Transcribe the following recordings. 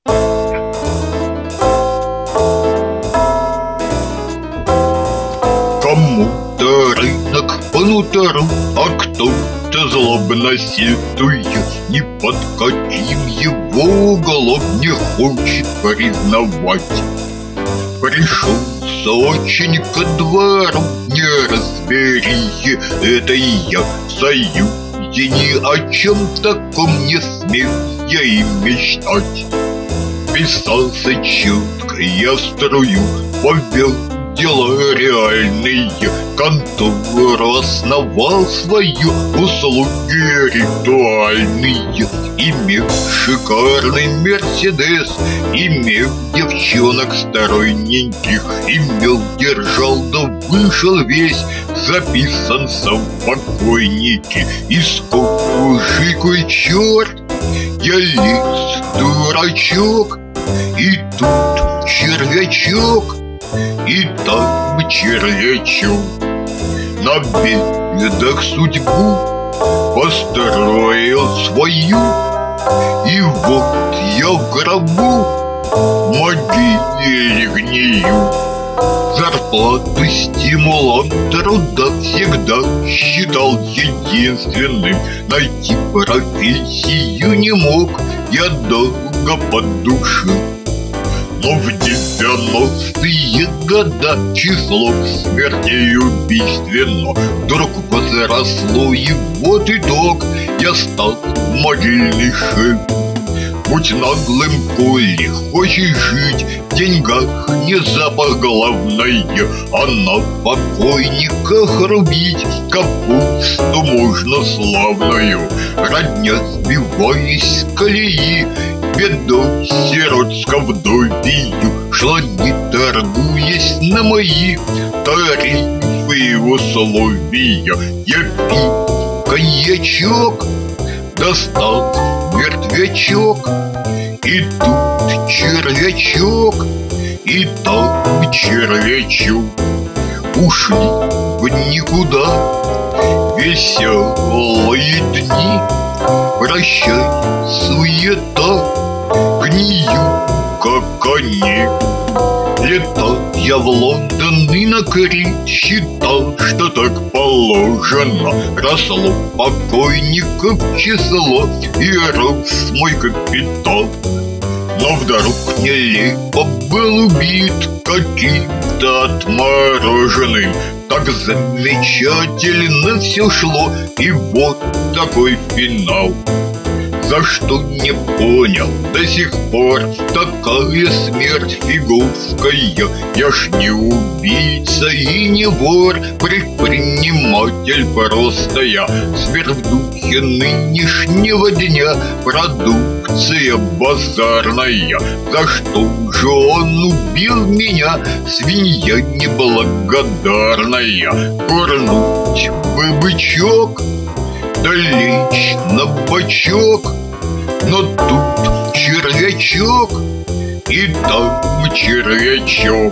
Кому-то рынок по нутру, а кто-то злобно сетует. Ни под каким его углом не хочет признавать. Пришелся очень ко двору неразберихи, это и я в союзе ни о чем таком не смею я и мечтать. Писался четко я струю, повел дела реальные, контору основал свою, услуги ритуальные. Имел шикарный Мерседес, имел девчонок сторонненьких, имел, держал, да вышел весь, записанся в покойники. И сколько жикой черт, я лез, дурачок, и тут червячок, и там червячок. На бедах судьбу построил свою, и вот я в гробу могиле гнию. Зарплату стимулом труда всегда считал единственным. Найти профессию не мог я долго под душу. Но в 90-е года число смертей убийственно вдруг возросло, и вот итог: я стал в могильный шеф. Будь наглым, коли хочешь жить, в деньгах не запах главное, а на покойниках рубить капусту можно славную. Родня, сбиваясь с колеи, бедой сиротско вдовею, шла, не торгуясь, на мои тарифы и условия. Я пил коньячок, достал мертвячок, и тут червячок, и там червячок. Ушли в никуда веселые дни, прощай, суета, гнию, как они. Летал я в Лондон и на Крит, считал, что так положено. Росло покойников число, и рос мой капитал. Но вдруг нелепо был убит каким-то отмороженным. Так замечательно все шло, и вот такой финал. За что не понял до сих пор, такая смерть фиговская. Я ж не убийца и не вор, предприниматель просто я. Смерть в духе нынешнего дня, продукция базарная. За что же он убил меня, свинья неблагодарная? Курнуть бы бычок, да лечь на бочок, но тут червячок, и там червячок.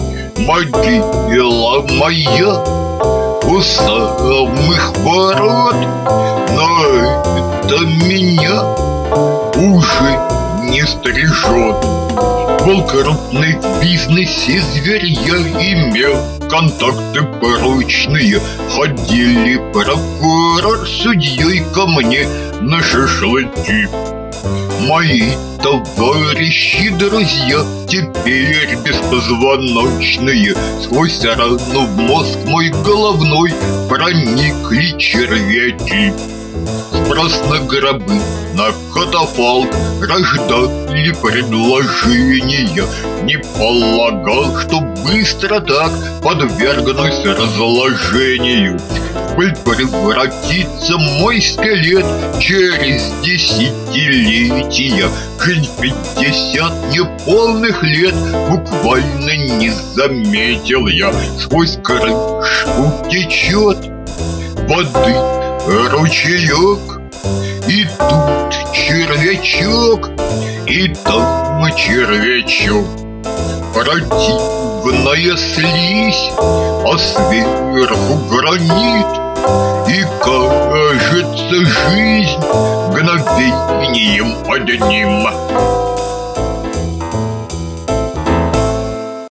Могила моя у самых ворот, но это меня уже не стрижет. Был крупный в бизнесе зверь, я имел контакты прочные. Ходили прокурор с судьей ко мне на шашлыки. Мои товарищи, друзья, теперь беспозвоночные. Сквозь рану в мозг мой головной проникли червяки. Спрос на гробы, на катафалк рождали предложения. Не полагал, что быстро так подвергнусь разложению. В пыль превратится мой скелет через десятилетия. Жизнь 50 неполных лет буквально не заметил я. Сквозь крышку течет воды ручеек, и тут червячок, и там червячок. Противная слизь, а сверху гранит, и кажется жизнь мгновением одним.